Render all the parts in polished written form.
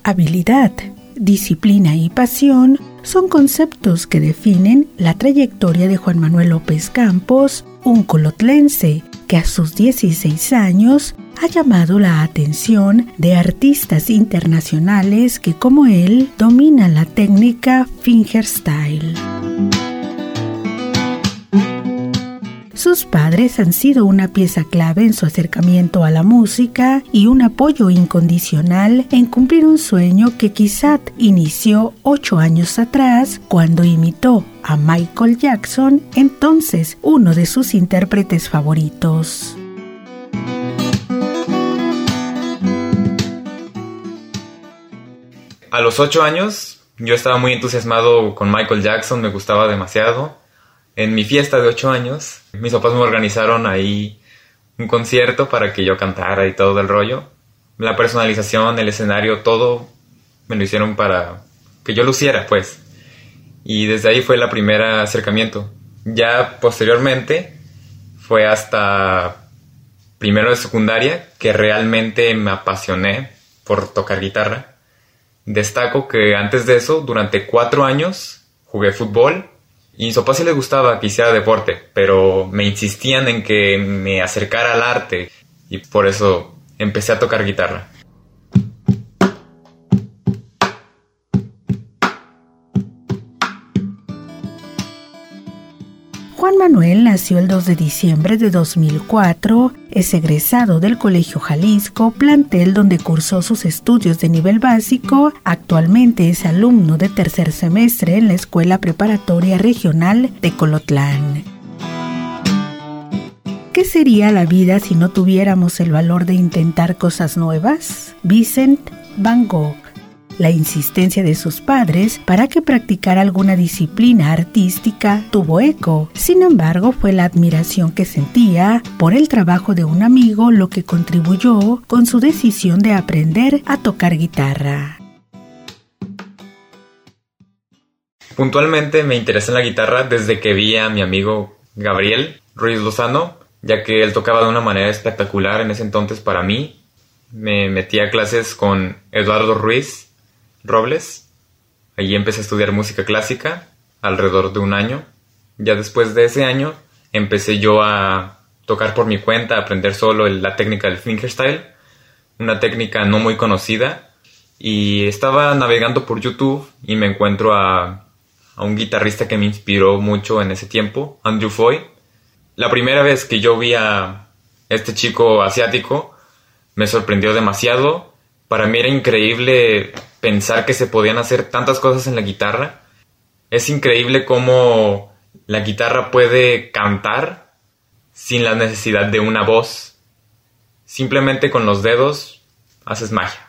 Habilidad, disciplina y pasión son conceptos que definen la trayectoria de Juan Manuel López Campos, un colotlense que a sus 16 años ha llamado la atención de artistas internacionales que, como él, dominan la técnica fingerstyle. Sus padres han sido una pieza clave en su acercamiento a la música y un apoyo incondicional en cumplir un sueño que quizá inició 8 años atrás cuando imitó a Michael Jackson, entonces uno de sus intérpretes favoritos. A los 8 años yo estaba muy entusiasmado con Michael Jackson, me gustaba demasiado. En mi fiesta de 8 años, mis papás me organizaron ahí un concierto para que yo cantara y todo el rollo. La personalización, el escenario, todo me lo hicieron para que yo luciera, pues. Y desde ahí fue el primer acercamiento. Ya posteriormente fue hasta primero de secundaria que realmente me apasioné por tocar guitarra. Destaco que antes de eso, durante 4 años, jugué fútbol. Y a mis papás sí les gustaba que hiciera deporte, pero me insistían en que me acercara al arte y por eso empecé a tocar guitarra. Juan Manuel nació el 2 de diciembre de 2004, es egresado del Colegio Jalisco, plantel donde cursó sus estudios de nivel básico. Actualmente es alumno de tercer semestre en la Escuela Preparatoria Regional de Colotlán. ¿Qué sería la vida si no tuviéramos el valor de intentar cosas nuevas? Vincent Van Gogh. La insistencia de sus padres para que practicara alguna disciplina artística tuvo eco. Sin embargo, fue la admiración que sentía por el trabajo de un amigo lo que contribuyó con su decisión de aprender a tocar guitarra. Puntualmente me interesé en la guitarra desde que vi a mi amigo Gabriel Ruiz Lozano, ya que él tocaba de una manera espectacular en ese entonces para mí. Me metí a clases con Eduardo Ruiz Robles. Allí empecé a estudiar música clásica alrededor de 1 año. Ya después de ese año empecé yo a tocar por mi cuenta, a aprender solo la técnica del fingerstyle, una técnica no muy conocida. Y estaba navegando por YouTube y me encuentro a un guitarrista que me inspiró mucho en ese tiempo, Andrew Foy. La primera vez que yo vi a este chico asiático me sorprendió demasiado. Para mí era increíble pensar que se podían hacer tantas cosas en la guitarra. Es increíble cómo la guitarra puede cantar sin la necesidad de una voz. Simplemente con los dedos haces magia.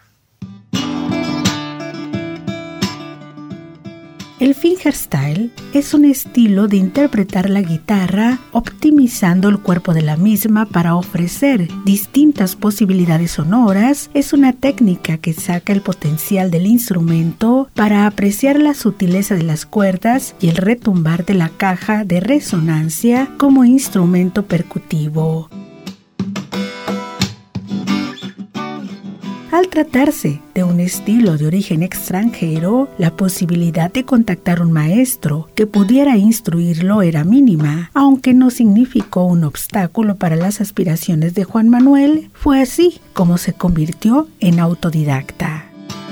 El fingerstyle es un estilo de interpretar la guitarra optimizando el cuerpo de la misma para ofrecer distintas posibilidades sonoras. Es una técnica que saca el potencial del instrumento para apreciar la sutileza de las cuerdas y el retumbar de la caja de resonancia como instrumento percutivo. Al tratarse de un estilo de origen extranjero, la posibilidad de contactar un maestro que pudiera instruirlo era mínima, aunque no significó un obstáculo para las aspiraciones de Juan Manuel. Fue así como se convirtió en autodidacta.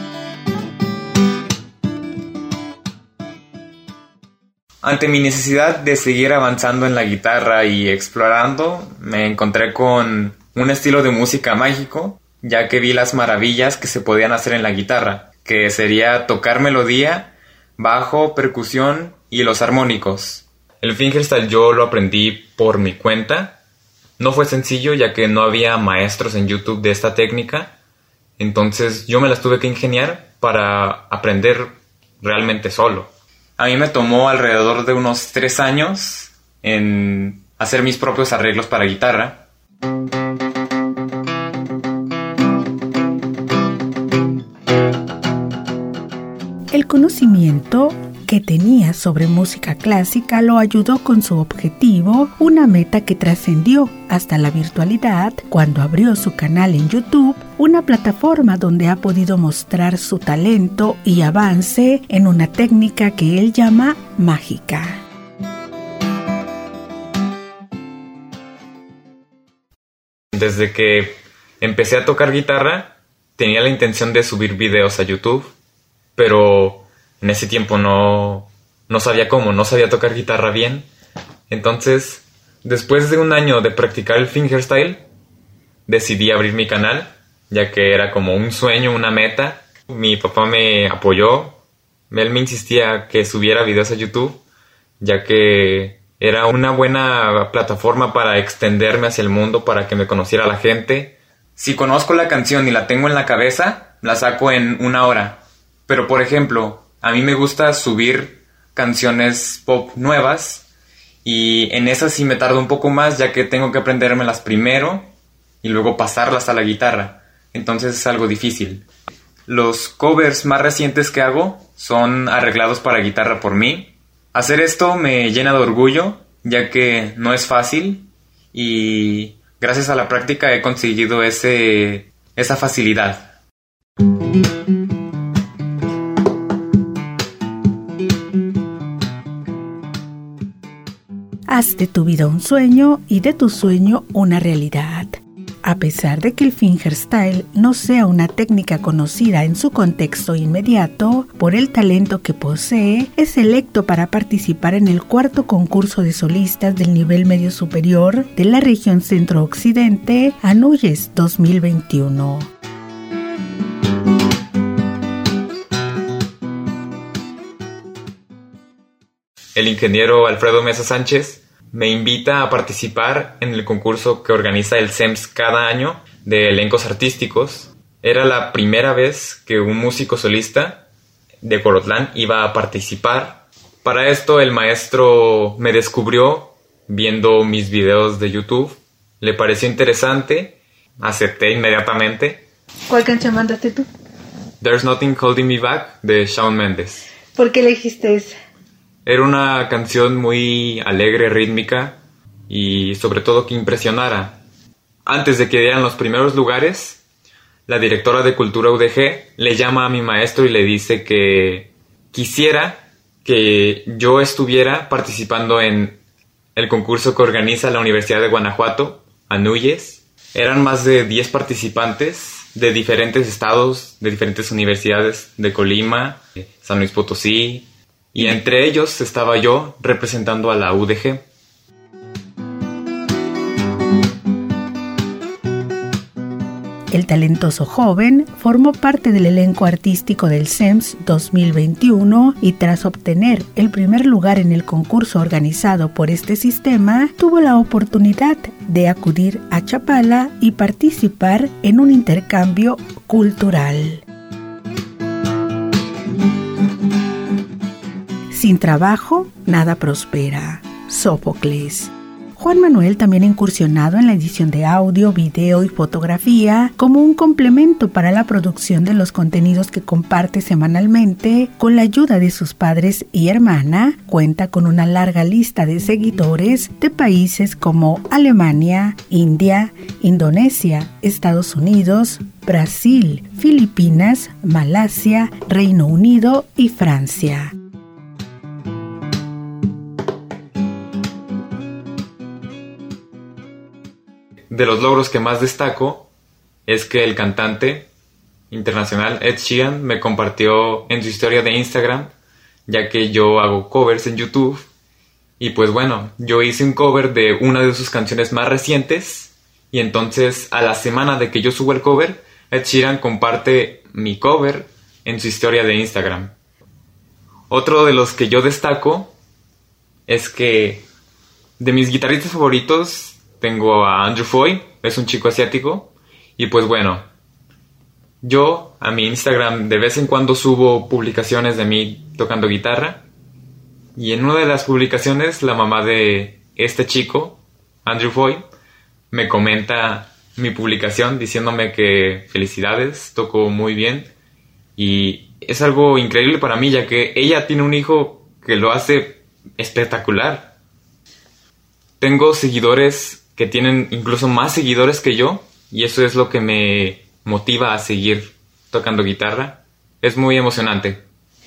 Ante mi necesidad de seguir avanzando en la guitarra y explorando, me encontré con un estilo de música mágico, ya que vi las maravillas que se podían hacer en la guitarra, que sería tocar melodía, bajo, percusión y los armónicos. El fingerstyle yo lo aprendí por mi cuenta. No fue sencillo, ya que no había maestros en YouTube de esta técnica, entonces yo me las tuve que ingeniar para aprender realmente solo. A mí me tomó alrededor de unos 3 años en hacer mis propios arreglos para guitarra. El conocimiento que tenía sobre música clásica lo ayudó con su objetivo, una meta que trascendió hasta la virtualidad cuando abrió su canal en YouTube, una plataforma donde ha podido mostrar su talento y avance en una técnica que él llama mágica. Desde que empecé a tocar guitarra, tenía la intención de subir videos a YouTube, pero en ese tiempo no sabía cómo, no sabía tocar guitarra bien. Entonces, después de un año de practicar el fingerstyle, decidí abrir mi canal, ya que era como un sueño, una meta. Mi papá me apoyó, él me insistía que subiera videos a YouTube, ya que era una buena plataforma para extenderme hacia el mundo, para que me conociera la gente. Si conozco la canción y la tengo en la cabeza, la saco en 1 hora. Pero, por ejemplo, a mí me gusta subir canciones pop nuevas y en esas sí me tardo un poco más, ya que tengo que aprendérmelas primero y luego pasarlas a la guitarra. Entonces es algo difícil. Los covers más recientes que hago son arreglados para guitarra por mí. Hacer esto me llena de orgullo, ya que no es fácil y gracias a la práctica he conseguido esa facilidad. Haz de tu vida un sueño y de tu sueño una realidad. A pesar de que el fingerstyle no sea una técnica conocida en su contexto inmediato, por el talento que posee, es selecto para participar en el 4º concurso de solistas del nivel medio superior de la región Centro-Occidente, ANUYES 2021. El ingeniero Alfredo Mesa Sánchez me invita a participar en el concurso que organiza el CEMS cada año de elencos artísticos. Era la primera vez que un músico solista de Colotlán iba a participar. Para esto el maestro me descubrió viendo mis videos de YouTube. Le pareció interesante, acepté inmediatamente. ¿Cuál canción mandaste tú? There's Nothing Holding Me Back de Shawn Mendes. ¿Por qué elegiste esa? Era una canción muy alegre, rítmica y sobre todo que impresionara. Antes de que dieran los primeros lugares, la directora de Cultura UDG le llama a mi maestro y le dice que quisiera que yo estuviera participando en el concurso que organiza la Universidad de Guanajuato, ANUYES. Eran más de 10 participantes de diferentes estados, de diferentes universidades, de Colima, San Luis Potosí, y entre ellos estaba yo representando a la UDG. El talentoso joven formó parte del elenco artístico del CEMS 2021 y tras obtener el primer lugar en el concurso organizado por este sistema, tuvo la oportunidad de acudir a Chapala y participar en un intercambio cultural. Sin trabajo, nada prospera. Sófocles. Juan Manuel también ha incursionado en la edición de audio, video y fotografía como un complemento para la producción de los contenidos que comparte semanalmente. Con la ayuda de sus padres y hermana, cuenta con una larga lista de seguidores de países como Alemania, India, Indonesia, Estados Unidos, Brasil, Filipinas, Malasia, Reino Unido y Francia. De los logros que más destaco es que el cantante internacional Ed Sheeran me compartió en su historia de Instagram, ya que yo hago covers en YouTube. Y pues bueno, yo hice un cover de una de sus canciones más recientes y entonces a la semana de que yo subo el cover, Ed Sheeran comparte mi cover en su historia de Instagram. Otro de los que yo destaco es que de mis guitarristas favoritos tengo a Andrew Foy, es un chico asiático. Y pues bueno, yo a mi Instagram de vez en cuando subo publicaciones de mí tocando guitarra. Y en una de las publicaciones la mamá de este chico, Andrew Foy, me comenta mi publicación diciéndome que felicidades, toco muy bien. Y es algo increíble para mí, ya que ella tiene un hijo que lo hace espectacular. Tengo seguidores que tienen incluso más seguidores que yo, y eso es lo que me motiva a seguir tocando guitarra. Es muy emocionante.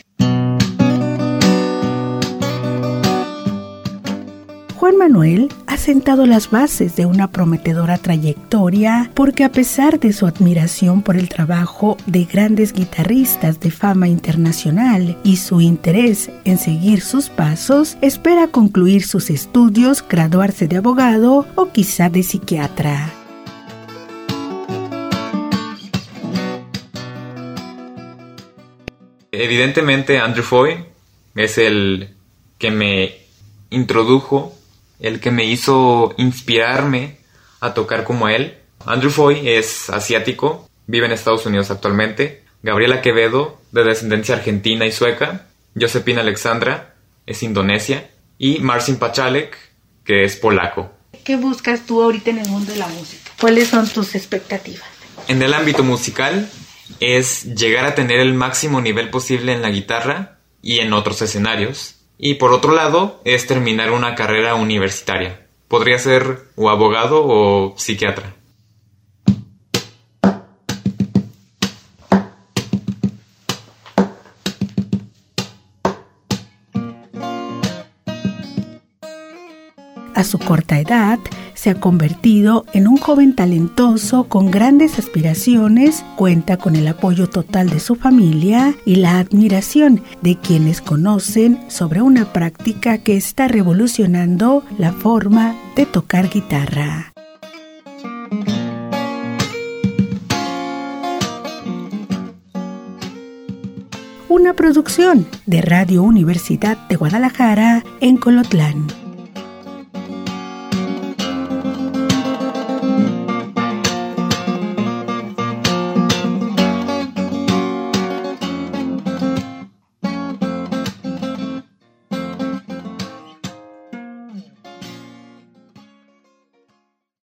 Juan Manuel ha sentado las bases de una prometedora trayectoria porque a pesar de su admiración por el trabajo de grandes guitarristas de fama internacional y su interés en seguir sus pasos, espera concluir sus estudios, graduarse de abogado o quizá de psiquiatra. Evidentemente Andrew Foy es el que me introdujo, el que me hizo inspirarme a tocar como él. Andrew Foy es asiático, vive en Estados Unidos actualmente. Gabriela Quevedo, de descendencia argentina y sueca. Josepina Alexandra, es indonesia. Y Marcin Pachalek, que es polaco. ¿Qué buscas tú ahorita en el mundo de la música? ¿Cuáles son tus expectativas? En el ámbito musical es llegar a tener el máximo nivel posible en la guitarra y en otros escenarios. Y por otro lado, es terminar una carrera universitaria. Podría ser o abogado o psiquiatra. A su corta edad, se ha convertido en un joven talentoso con grandes aspiraciones, cuenta con el apoyo total de su familia y la admiración de quienes conocen sobre una práctica que está revolucionando la forma de tocar guitarra. Una producción de Radio Universidad de Guadalajara en Colotlán.